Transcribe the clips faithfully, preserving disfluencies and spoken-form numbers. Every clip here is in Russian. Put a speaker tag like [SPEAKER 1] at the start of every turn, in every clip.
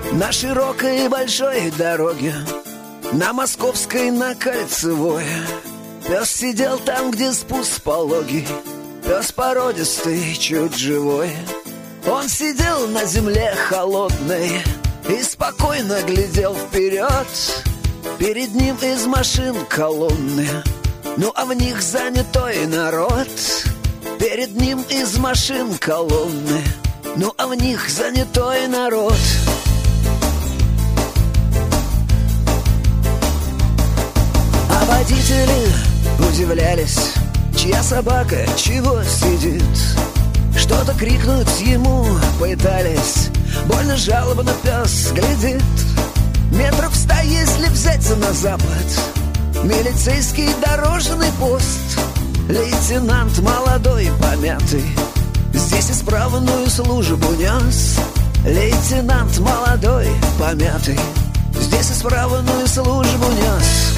[SPEAKER 1] На широкой и большой дороге, на Московской, на Кольцевой, пес сидел там, где спуск пологий, пес породистый, чуть живой. Он сидел на земле холодной и спокойно глядел вперед. Перед ним из машин колонны, ну а в них занятой народ. Перед ним из машин колонны, ну а в них занятой народ. А водители удивлялись, чья собака чего сидит. Что-то крикнуть ему пытались, больно жалобно пес глядит. Метров ста, если взяться на запад, милицейский дорожный пост. Лейтенант молодой, помятый, здесь исправную службу нес. Лейтенант молодой, помятый, здесь исправную службу нес.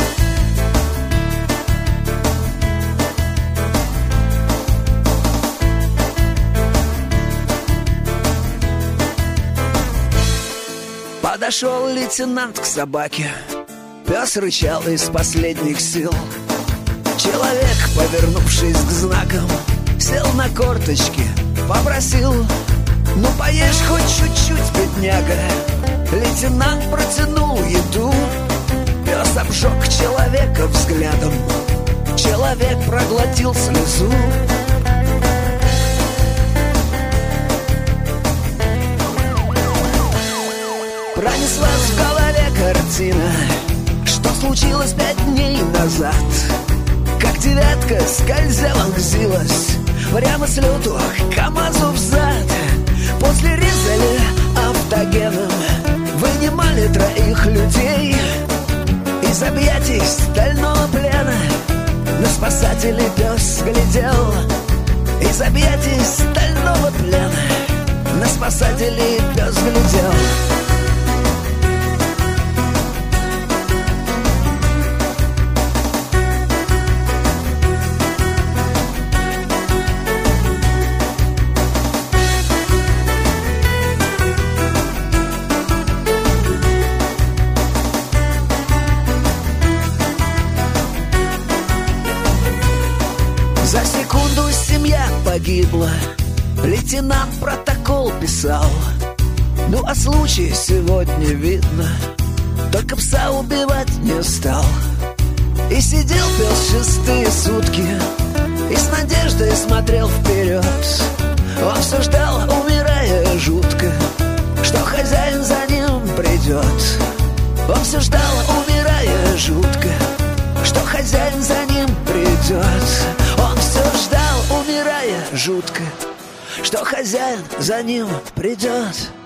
[SPEAKER 1] Подошел лейтенант к собаке, пес рычал из последних сил. Человек, повернувшись к знакам, сел на корточки, попросил: ну поешь хоть чуть-чуть, бедняга. Лейтенант протянул еду, пес обжег человека взглядом. Человек проглотил слезу. Пронеслась в голове картина, что случилось пять дней назад. Как девятка скользя вонзилась прямо с лету к КамАЗу взад. После резали автогеном, вынимали троих людей из объятий стального плена. На спасателей пес глядел из объятий стального плена. На спасателей пес глядел. За секунду семья погибла, лейтенант протокол писал. Ну а случай сегодня видно, только пса убивать не стал. И сидел пес шестые сутки и с надеждой смотрел вперед. Он все ждал, умирая жутко, что хозяин за ним придет. Он все ждал, умирая жутко, что хозяин за ним придет. Он все ждал, умирая жутко, что хозяин за ним придет.